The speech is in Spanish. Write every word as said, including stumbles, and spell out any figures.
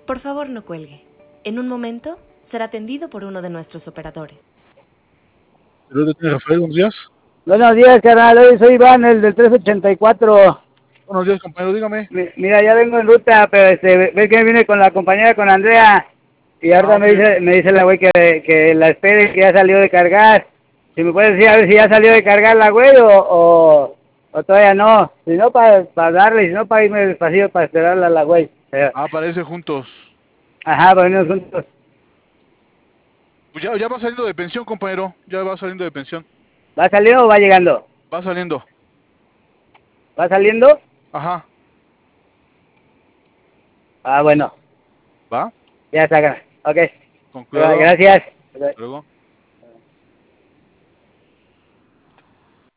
Por favor, no cuelgue. En un momento será atendido por uno de nuestros operadores. Rafael, buenos días. Buenos días, carnal. Hoy soy Iván, el del tres ochenta y cuatro. Buenos días, compañero, dígame. Mira, ya vengo en ruta, pero este, ves que vine con la compañera, con Andrea. Y ahorita Ah, okay. me dice me dice la güey que, que la espere, que ya salió de cargar. Si me puedes decir a ver si ya salió de cargar la güey o, o, o todavía no. Si no, para pa darle, si no, para irme despacito para esperarla a la güey. Pero, ah, parece juntos. ajá, para irnos juntos. Pues ya, ya va saliendo de pensión, compañero. Ya va saliendo de pensión. ¿Va saliendo o va llegando? Va saliendo. ¿Va saliendo? Ajá. Ah, bueno. ¿Va? Ya está acá. Ok. Con cuidado. Gracias. Luego.